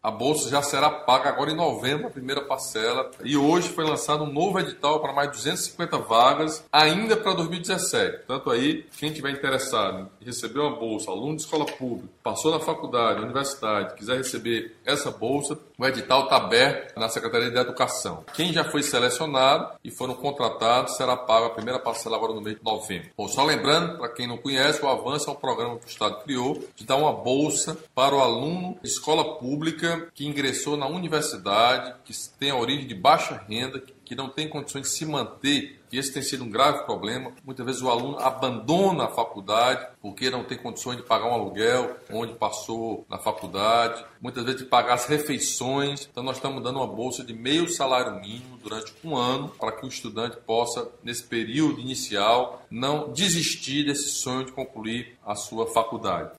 A bolsa já será paga agora em novembro, a primeira parcela. E hoje foi lançado um novo edital para mais 250 vagas, ainda para 2017. Portanto, aí, quem tiver interessado em receber uma bolsa, aluno de escola pública, passou na faculdade, na universidade, quiser receber essa bolsa, o edital está aberto na Secretaria de Educação. Quem já foi selecionado e foram contratados, será pago a primeira parcela agora no mês de novembro. Bom, só lembrando, para quem não conhece, o Avança é um programa que o Estado criou de dar uma bolsa para o aluno de escola pública que ingressou na universidade, que tem a origem de baixa renda, que não tem condições de se manter, e esse tem sido um grave problema. Muitas vezes o aluno abandona a faculdade porque não tem condições de pagar um aluguel onde passou na faculdade, muitas vezes de pagar as refeições. Então nós estamos dando uma bolsa de meio salário mínimo durante um ano para que o estudante possa, nesse período inicial, não desistir desse sonho de concluir a sua faculdade.